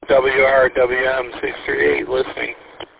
WRWM 638 listening.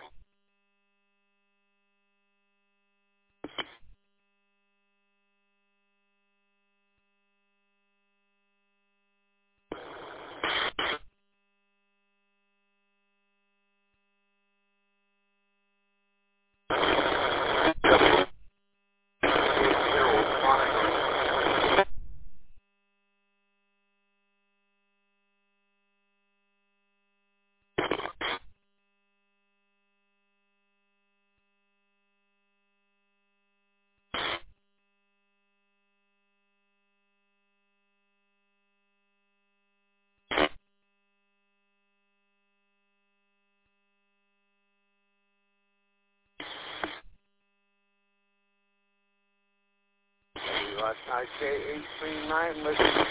IK839 listening.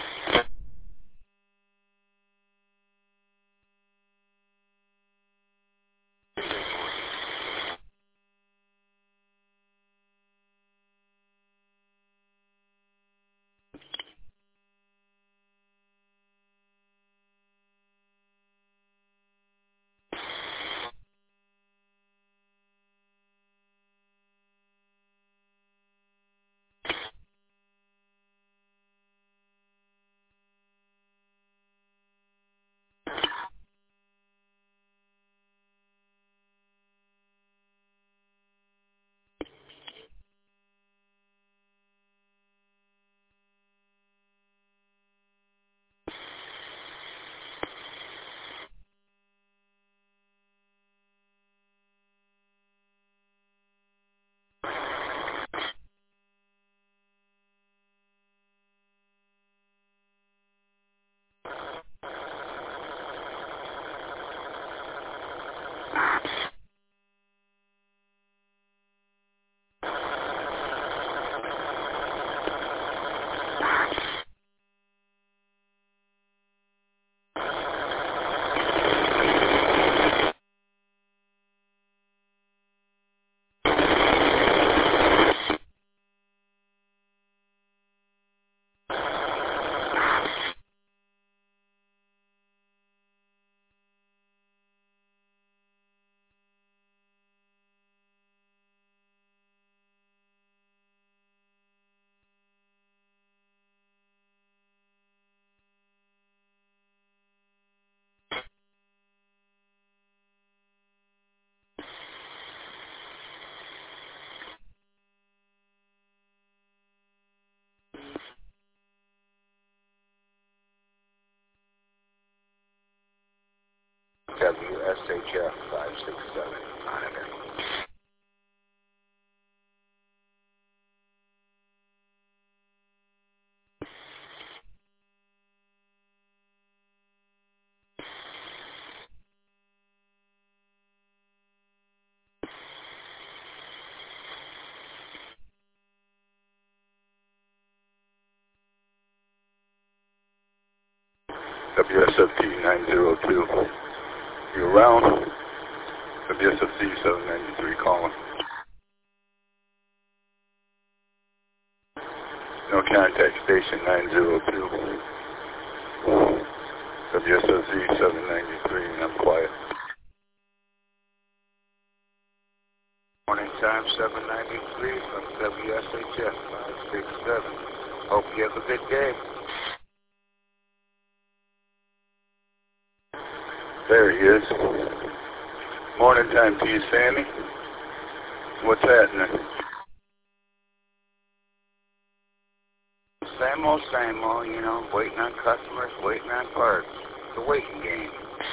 WSHF 567 monitor. WSFT 902. You around? WSFC 793 calling. No contact, station 902. WSFC 793, and I'm quiet. Morning time 793 from WSHF 567. Hope you have a good day. There he is. Morning time to you, Sammy. What's happening? Same old, you know, waiting on customers, waiting on parts. It's a waiting game.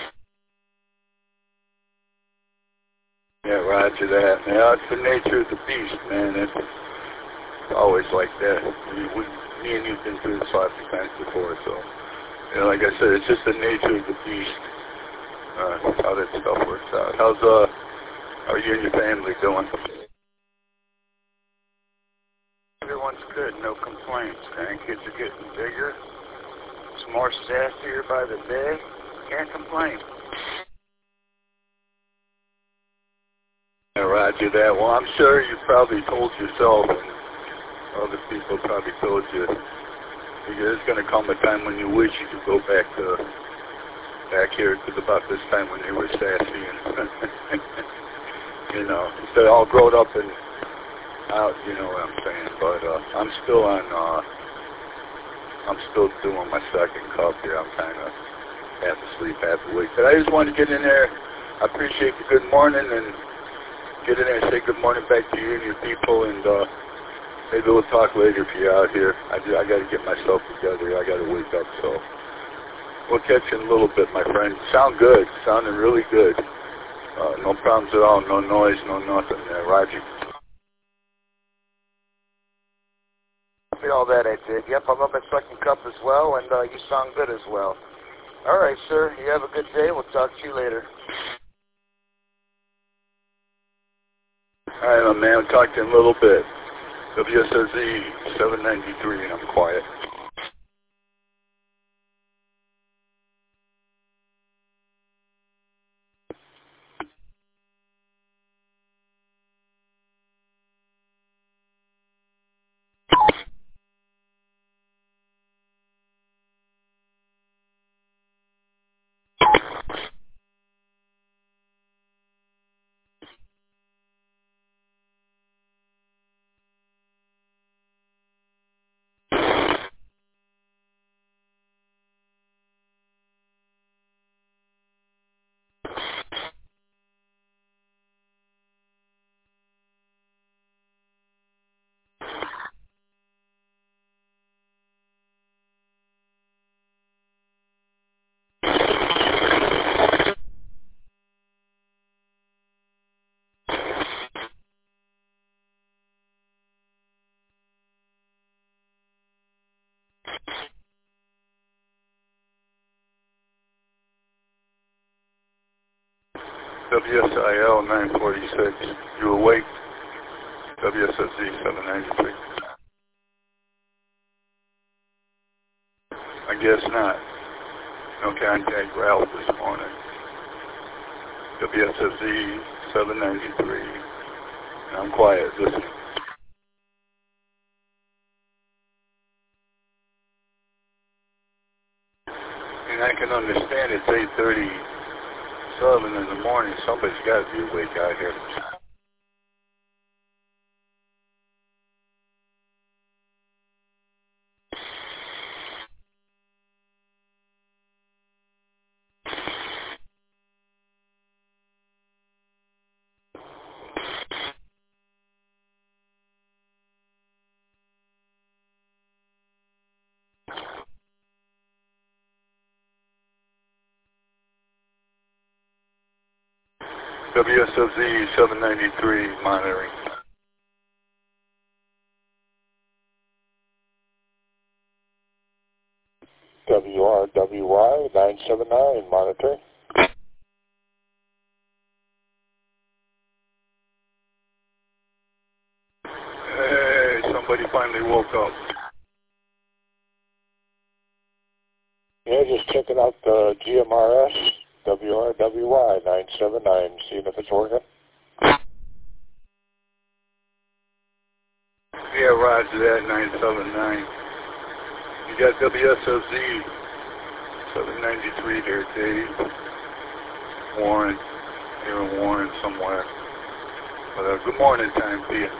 Yeah, roger that. Yeah, it's the nature of the beast, man. It's always like that. Me and you've been through this lots of times before, so, you know, like I said, it's just the nature of the beast. How that stuff works out. How you and your family doing? Everyone's good, no complaints. Grandkids are getting bigger. It's more staff here by the day. Can't complain. Yeah, roger that. Well, I'm sure you probably told yourself, and other people probably told you, there's going to come a time when you wish you could go back to back here. It was about this time when they were sassy and, you know, they're all grown up and out, you know what I'm saying. But I'm still doing my second cup here. I'm kind of half asleep, half awake. But I just wanted to get in there. I appreciate the good morning and get in there and say good morning back to you and your people. And maybe we'll talk later if you're out here. I got to get myself together. I got to wake up. So we'll catch you in a little bit, my friend. Sound good. Sounding really good. No problems at all. No noise. No nothing there. Roger. All that I did. Yep, I'm on my second cup as well, and you sound good as well. All right, sir. You have a good day. We'll talk to you later. All right, my man. I'll talk to you in a little bit. WSOZ 793, and I'm quiet. WSIL 946, you awake? WSOZ 793. I guess not. No contact Ralph this morning. WSOZ 793. And I'm quiet, listen. And I can understand it's 8:37 in the morning. Somebody's got to be awake out here. WSOZ 793 monitoring. WRWY 979 monitoring. Hey, somebody finally woke up. Yeah, just checking out the GMRS. WRWY 979, seeing if it's working. Yeah, roger that, 979. You got WSOZ 793 there, Dave. Warren. Here in Warren somewhere. But good morning time to you.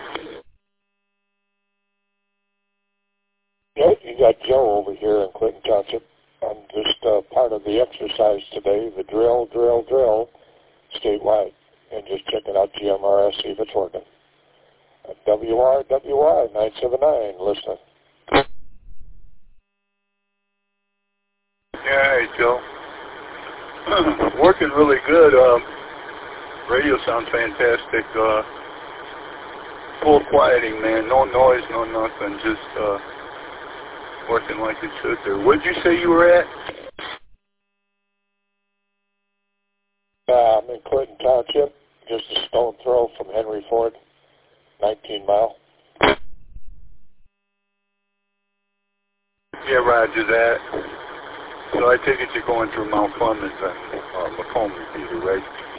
Yep, you got Joe over here in Clinton Township. I'm just part of the exercise today, the drill, statewide, and just checking out GMRS, see if it's working. WRWY 979, listening. Yeah, hey, Joe. Working really good. Radio sounds fantastic. Full quieting, man. No noise, no nothing. Just working like it should there. Where'd you say you were at? I'm in Clinton Township, just a stone throw from Henry Ford, 19 mile. Yeah, roger that. So I take it you're going through Mount Clemens and Macomb repeater, right?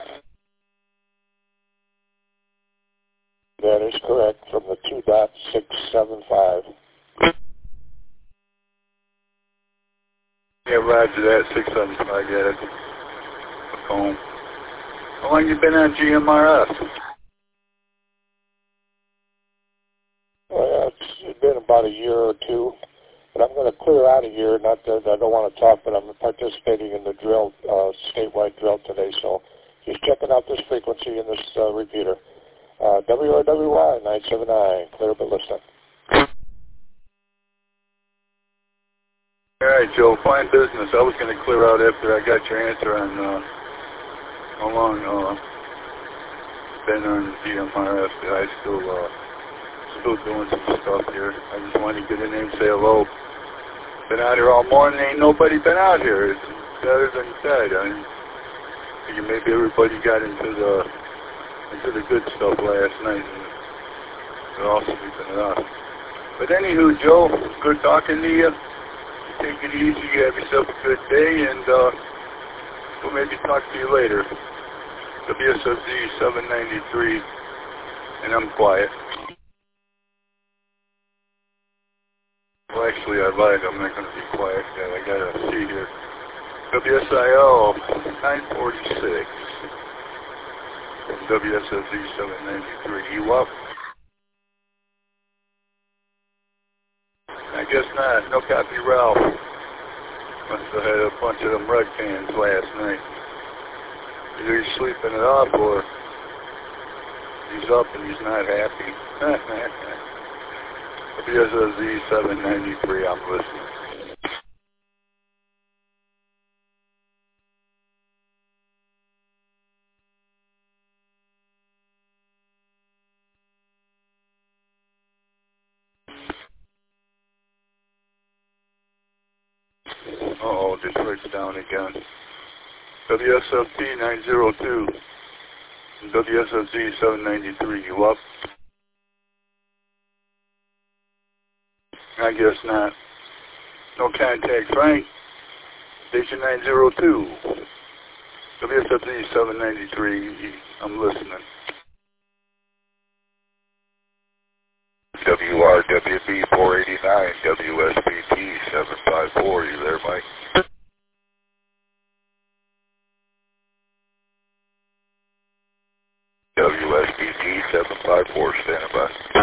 That is correct, from the 2.675. Yeah, right. Roger that, 675, I get it. Home. How long you been on GMRS? Well, it's been about a year or two, but I'm going to clear out of here. Not that I don't want to talk, but I'm participating in the drill, statewide drill today, so just checking out this frequency in this repeater. WRWY 979, clear but listening. All right, Joe, fine business. I was going to clear out after I got your answer on how long been on GMRS. I still doing some stuff here. I just wanted to get in there and say hello. Been out here all morning. Ain't nobody been out here. It's better than dead. I figure maybe everybody got into the good stuff last night, and they're all sleeping it off. But anywho, Joe, good talking to you. Take it easy. You have yourself a good day, and we'll maybe talk to you later. WSFZ 793, and I'm quiet. Well, actually, I lied. I'm not going to be quiet yet. I got to see here. WSIO 946 from WSFZ 793. You up? I guess not. No copy, Ralph. Must have had a bunch of them red cans last night. Either he's sleeping it off or he's up and he's not happy. WSFZ 793, I'm listening. Uh-oh, Detroit's down again. WSFT 902. WSFZ 793, you up? I guess not. No contact, Frank. Station 902. WSFZ 793, I'm listening. WRWB 489, WSBT 754, you there, Mike? WSBT 754, standing by.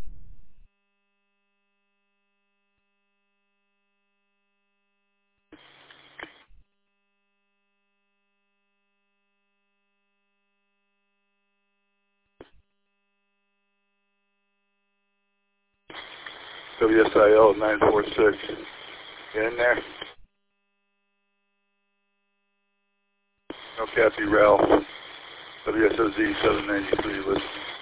WSIL 946. Get in there. No copy, Ralph. WSOZ 793, listen.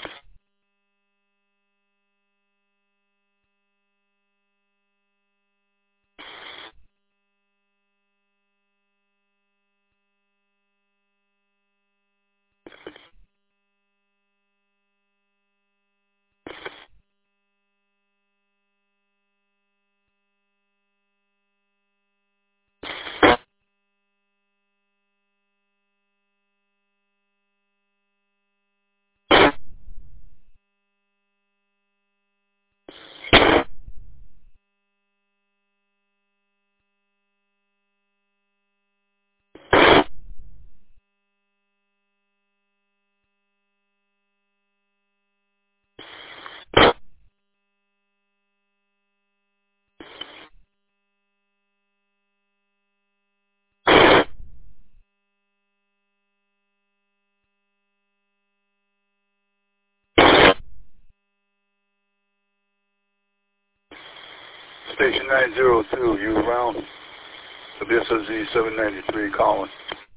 Station 902, you around? WSOZ 793 calling.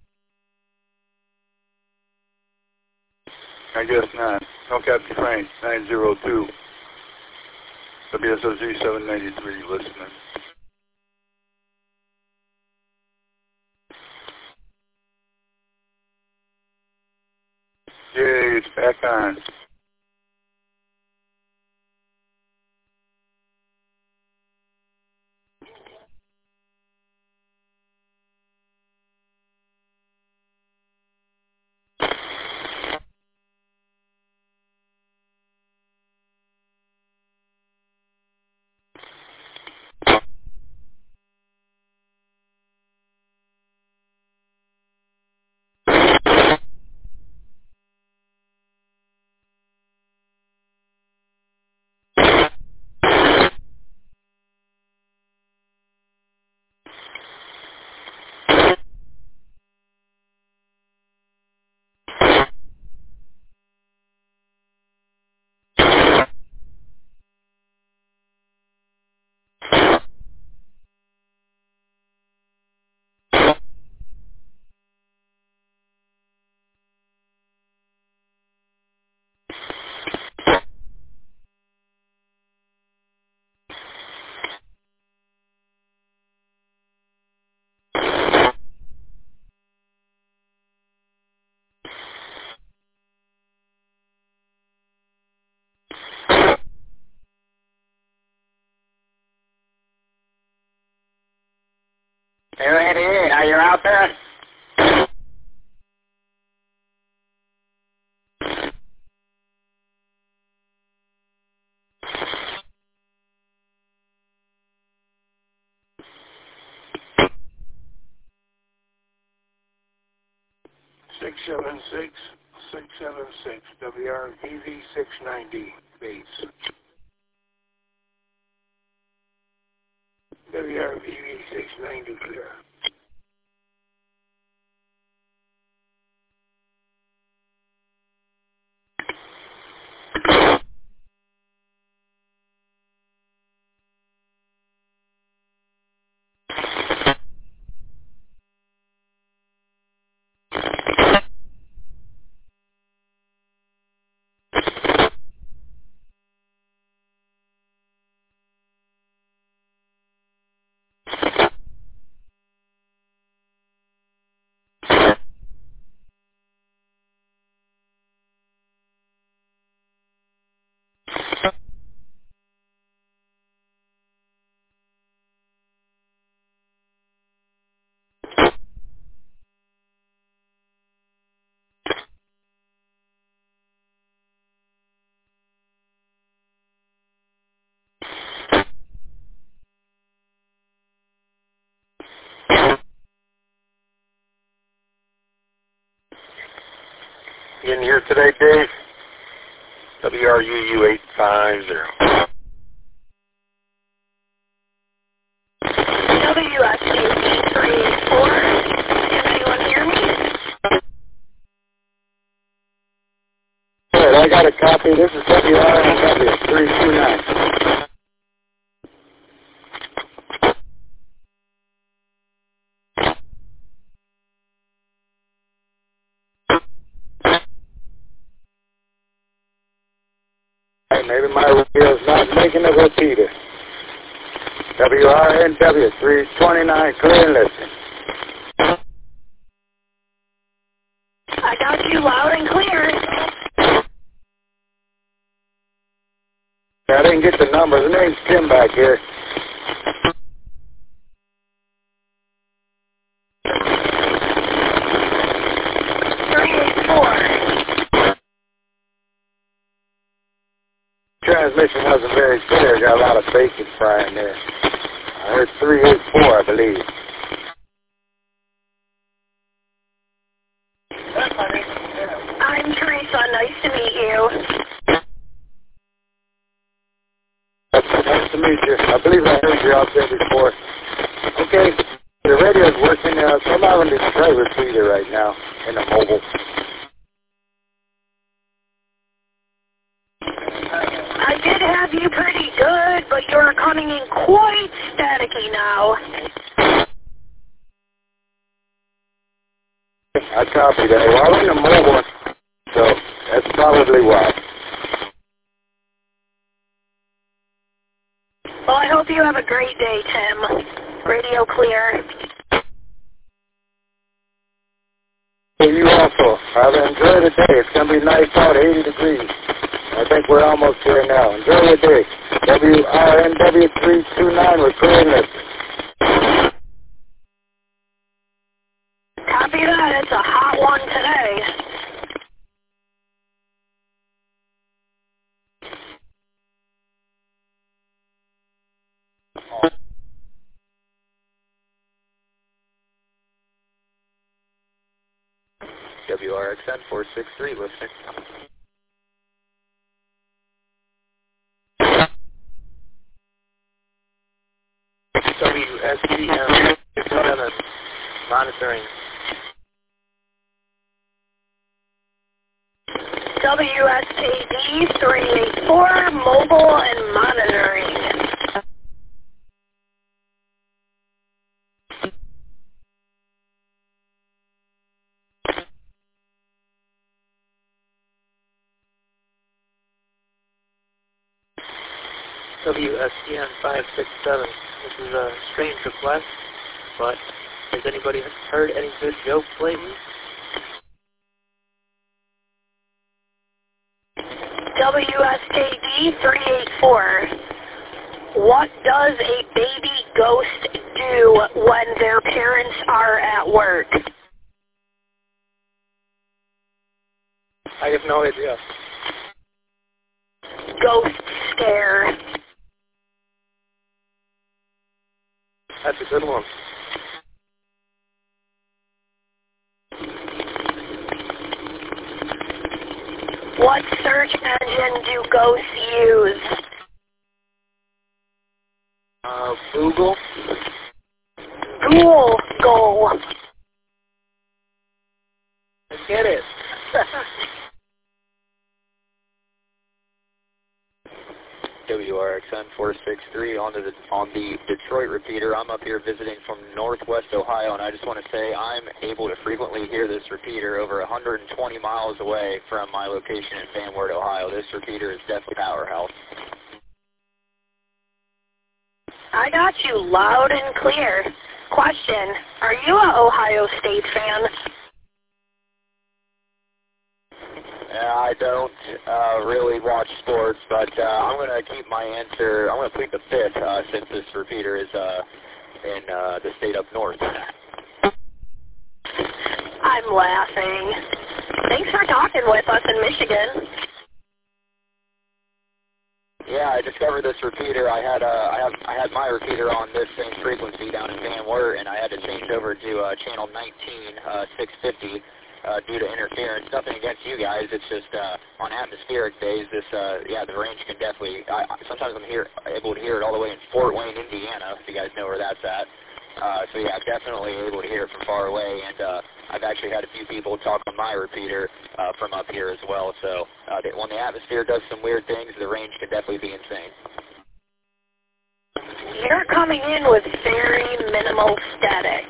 I guess not. No Captain Frank, 902. WSOZ 793, listening. Yay, it's back on. 288, are you out there? (676) WRVV 690 base. WRVV 690 clear. You in here today, Dave? WRUU 850. WSBT 384. Can anyone hear me? Good, I got a copy. This is WRNW 329. Maybe my radio's not making a repeater. WRNW 329, clear and listen. I got you loud and clear. I didn't get the number. The name's Tim back here. Transmission wasn't very clear. Got a lot of bacon frying there. I heard 384, I believe. I'm Teresa. Nice to meet you. Nice to meet you. I believe I heard you out there before. Okay, the radio's working. So I'm having to try repeater right now in a mobile. I did have you pretty good, but you're coming in quite staticky now. I copy that. Well, I'm in a mobile, so that's probably why. Well, I hope you have a great day, Tim. Radio clear. Hey, you also. I've enjoyed the day. It's going to be nice out, 80 degrees. I think we're almost here now. Enjoy your day. WRNW 329, we're clearing this. Copy that. It's a hot one today. WRXN 463, listening. WSBM 67, monitoring. WSKD 384, mobile and monitoring. WSCN 567. This is a strange request, but has anybody heard any good jokes lately? WSKD 384. What does a baby ghost do when their parents are at work? I have no idea. Ghost stare. That's a good one. What search engine do ghosts use? Google. Google. Get it. WRXN 463 on the Detroit repeater. I'm up here visiting from Northwest Ohio, and I just want to say I'm able to frequently hear this repeater over 120 miles away from my location in Van Wert, Ohio. This repeater is definitely powerhouse. I got you loud and clear. Question, are you an Ohio State fan? I don't really watch sports, but I'm going to keep my answer. I'm going to plead the fifth since this repeater is in the state up north. I'm laughing. Thanks for talking with us in Michigan. Yeah, I discovered this repeater. I had my repeater on this same frequency down in Van Wert, and I had to change over to channel 19, 650. Due to interference. Nothing against you guys. It's just on atmospheric days, the range can definitely. Sometimes I'm able to hear it all the way in Fort Wayne, Indiana, if you guys know where that's at. So yeah, I'm definitely able to hear it from far away, and I've actually had a few people talk on my repeater from up here as well. So when the atmosphere does some weird things, the range can definitely be insane. You're coming in with very minimal static.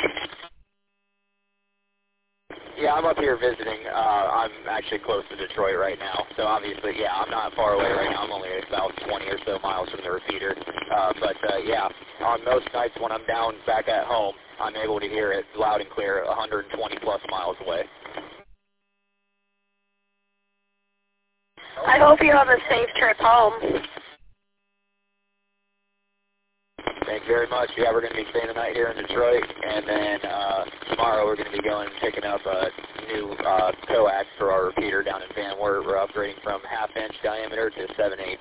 Yeah, I'm up here visiting. I'm actually close to Detroit right now. So obviously, yeah, I'm not far away right now. I'm only about 20 or so miles from the repeater. Yeah, on most nights when I'm down back at home, I'm able to hear it loud and clear 120 plus miles away. I hope you have a safe trip home. Thank you very much. Yeah, we're going to be staying the night here in Detroit, and then tomorrow we're going to be going and picking up a new coax for our repeater down in Van Wert. We're upgrading from 1/2 inch diameter to 7/8.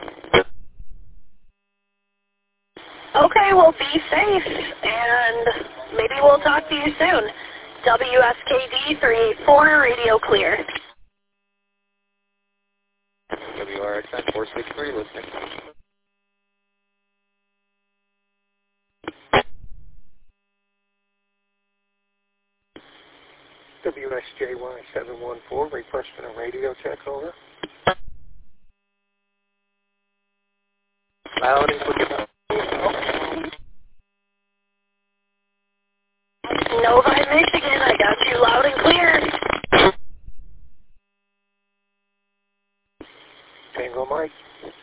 Okay, well, be safe, and maybe we'll talk to you soon. WSKD 384, radio clear. WRXN 463, listening. WSJY 714, requesting a radio check, over. Loud and clear. Novi, Michigan, I got you loud and clear. Tango Mike.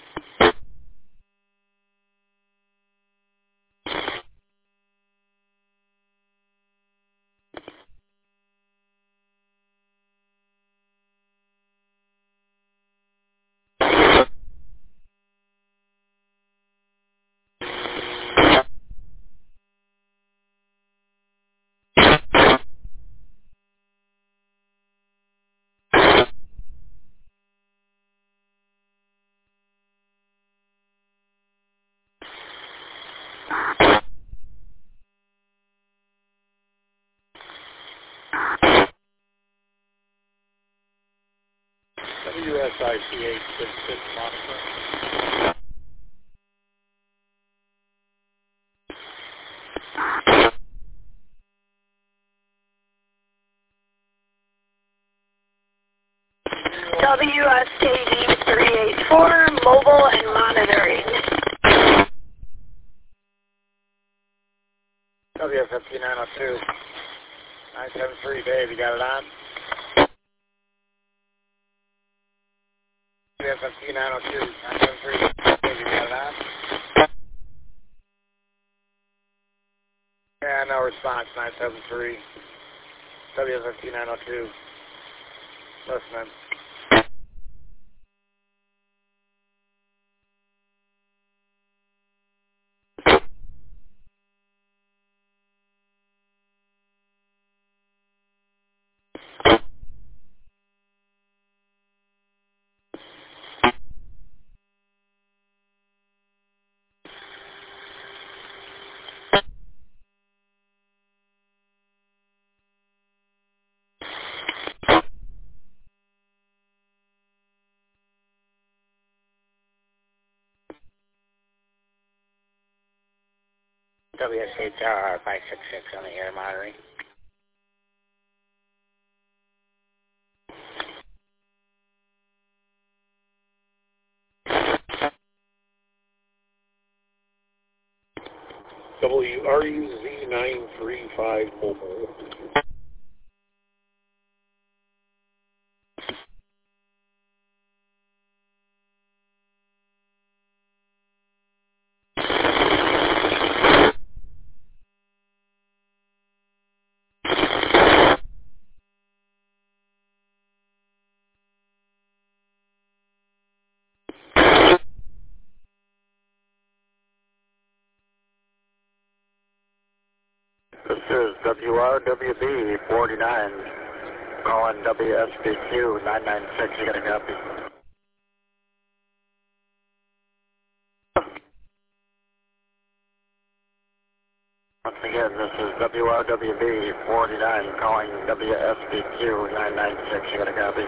WSIC 866 monitor. WSKD 384, mobile and monitoring. WF5902. 973, Dave, you got it on? WF5902. 973, Dave, you got it on? Yeah, no response, 973. WF5902. Listening. WSHR 566 on the air monitoring. WRUZ935 mobile. This is WRWB 49, calling WSBQ 996. You got a copy? Once again, this is WRWB 49, calling WSBQ 996. You got a copy?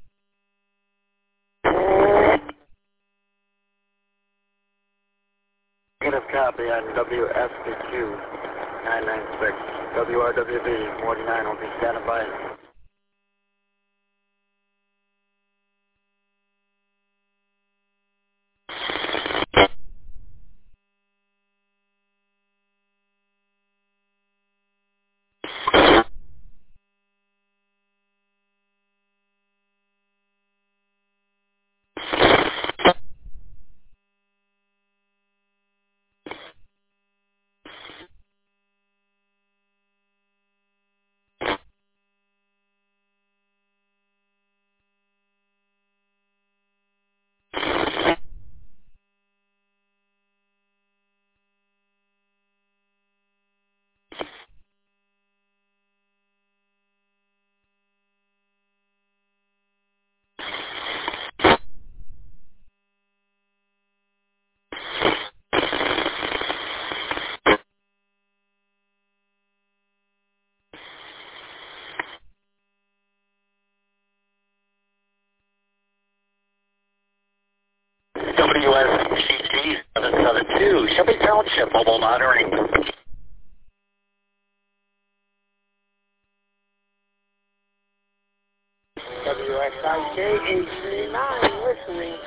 Negative copy on WSBQ 996. WRWB 49 will be standing by. WSCT 772, Shelby Township, mobile monitoring. WSIK 839, listening.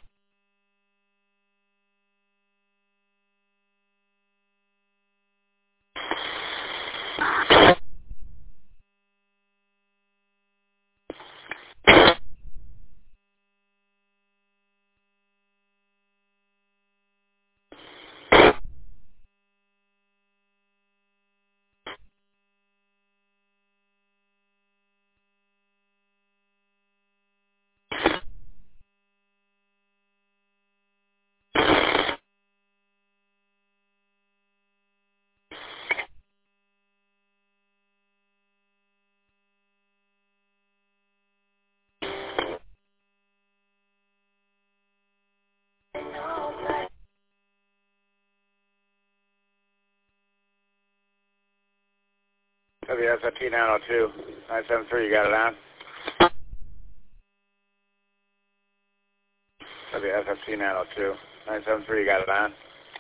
WSFT 902, 973, you got it on? WSFT 902, 973, you got it on?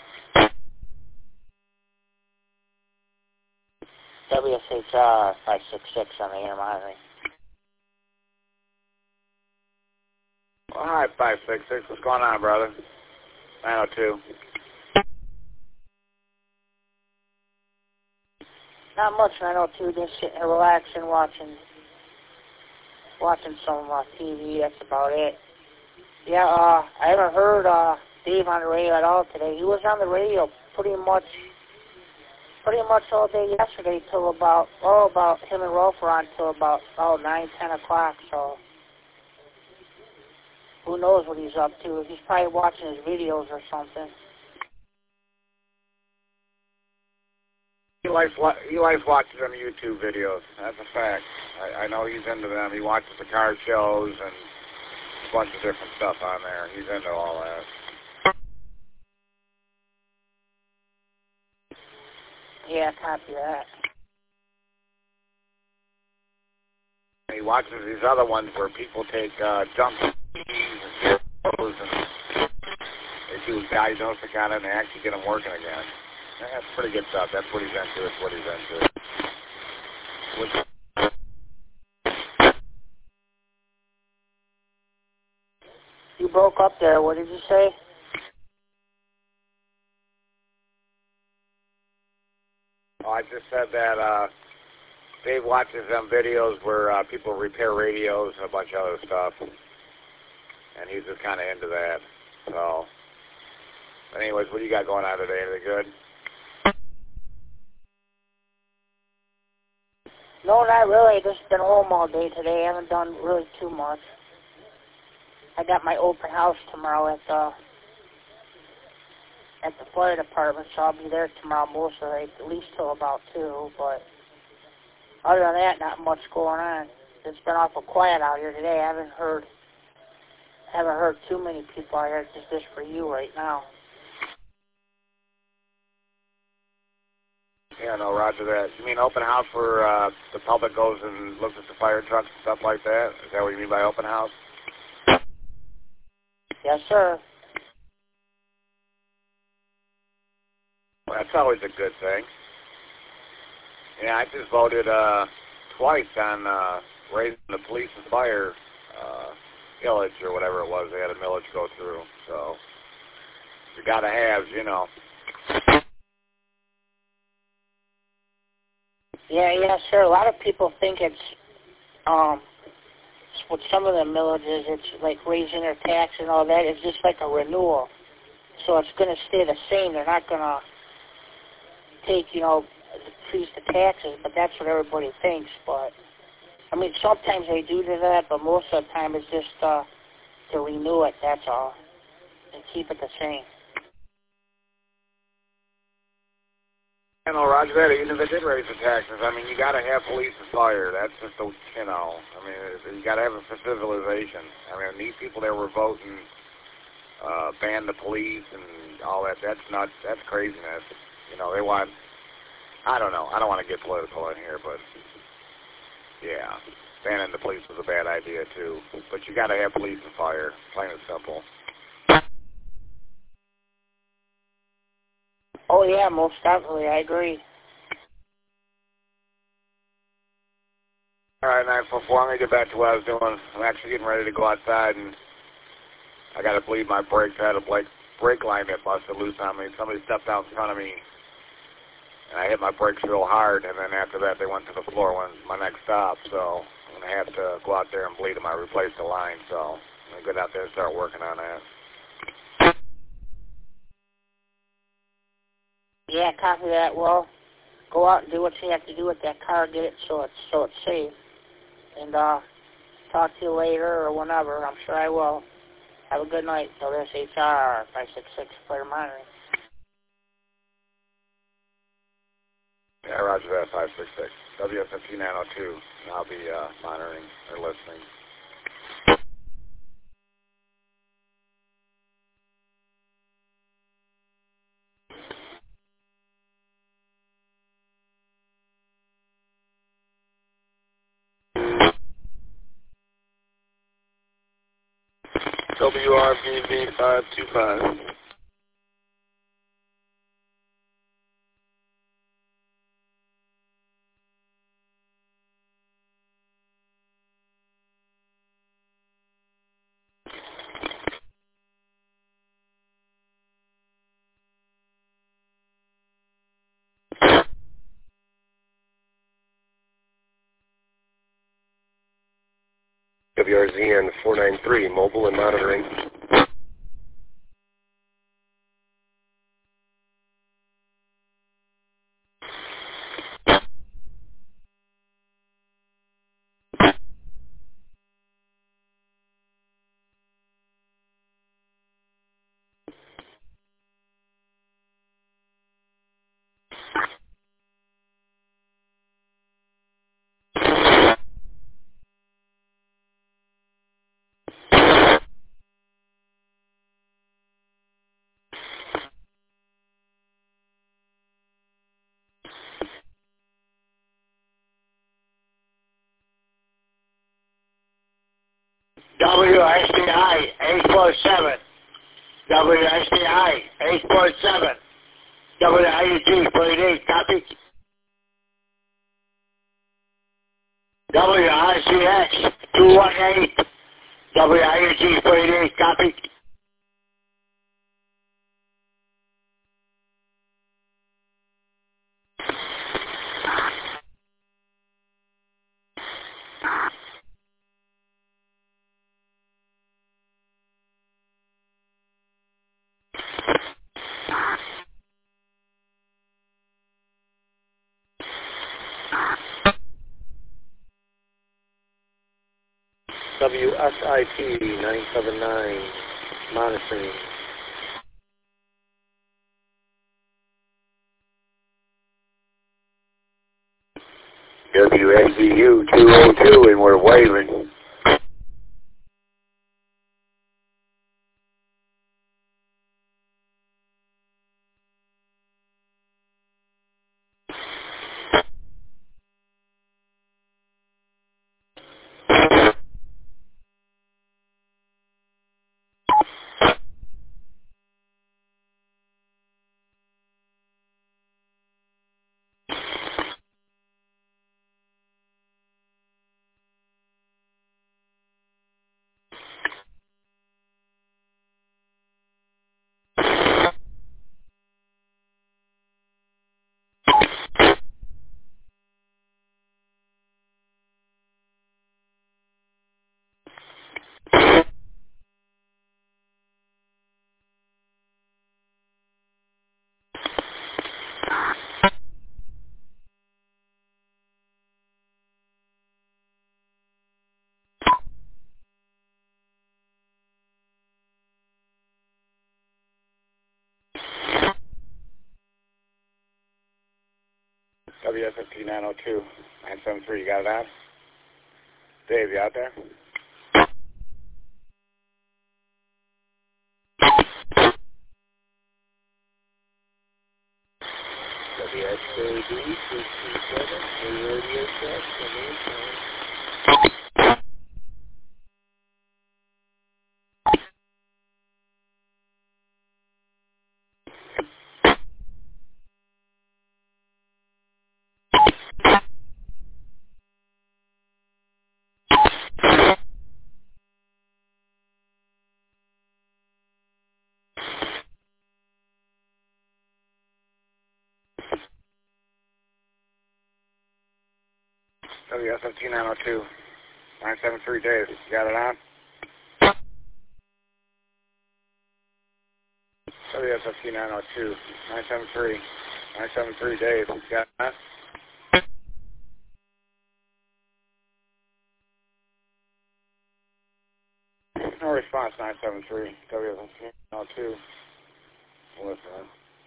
WSHR 566 on the air monitoring. Well, hi, 566. What's going on, brother? 902. Not much, 902. Just sitting and relaxing, watching some TV. That's about it. Yeah, I haven't heard Dave on the radio at all today. He was on the radio pretty much all day yesterday till about him and Rolf were on till about 9, 10 o'clock. So who knows what he's up to? He's probably watching his videos or something. He likes watching them YouTube videos. That's a fact. I know he's into them. He watches the car shows and a bunch of different stuff on there. He's into all that. Yeah, copy that. He watches these other ones where people take junk and photos and they do diagnostic on it and they actually get them working again. That's pretty good stuff. That's what he's into. It's what he's into. You broke up there. What did you say? Oh, I just said that Dave watches them videos where people repair radios and a bunch of other stuff, and he's just kind of into that. So, anyways, what do you got going on today? Anything good? No, not really. Just been home all day today. I haven't done really too much. I got my open house tomorrow at the fire department, so I'll be there tomorrow most of the day, at least till about 2. But other than that, not much going on. It's been awful quiet out here today. I haven't heard too many people out here. It's just for you right now. Yeah, no, roger that. You mean open house where the public goes and looks at the fire trucks and stuff like that? Is that what you mean by open house? Yes, sir. Well, that's always a good thing. Yeah, I just voted twice on raising the police and fire millage or whatever it was. They had a millage go through. So you got to have, you know. Yeah, sure. A lot of people think it's with some of the millages, it's like raising their tax and all that. It's just like a renewal. So it's going to stay the same. They're not going to take, increase the taxes, but that's what everybody thinks. But, I mean, sometimes they do that, but most of the time it's just to renew it, that's all, and keep it the same. You know, roger that. Even if they did raise the taxes, I mean, you got to have police and fire. That's just a, I mean, you got to have it for civilization. I mean, these people that were voting, ban the police and all that, that's nuts. That's craziness. They want, I don't know. I don't want to get political in here, but, yeah, banning the police was a bad idea, too. But you got to have police and fire, plain and simple. Oh, yeah, most definitely. I agree. All right, 944, I'm going to get back to what I was doing. I'm actually getting ready to go outside, and I got to bleed my brakes. I had a brake line that busted loose on me. Somebody stepped out in front of me, and I hit my brakes real hard, and then after that, they went to the floor when my next stop. So I'm going to have to go out there and bleed them. I replaced the line, so I'm going to get out there and start working on that. Yeah, copy that. Well, go out and do what you have to do with that car, get it so it's safe. And talk to you later or whenever. I'm sure I will. Have a good night. WSHR 566 Player Monitoring. Yeah, roger that, 566. WSFG 902, and I'll be monitoring or listening. WRBV 525. WRZN 493, mobile and monitoring. WSDI 847. WSDI 847. WIUT 48, copy. WICX 218. WIUT 48, copy. WSIP 979, monitoring. WSBU 202, and we're waving. WSFT 902, 973, you got it out? Dave, you out there? WSKD 227, radio check, WSFT 902, 973, Dave, you got it on? WSFT 902, 973, 973, Dave, you got it on? No response, 973, WSFT 902, listen.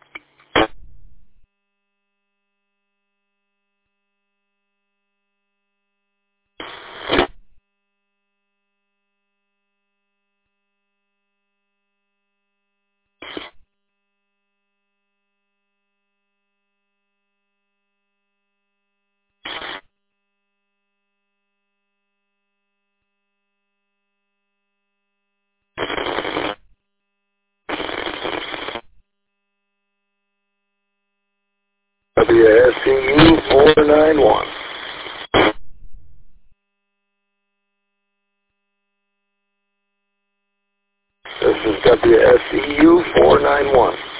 WSCU 491. This is WSCU 491.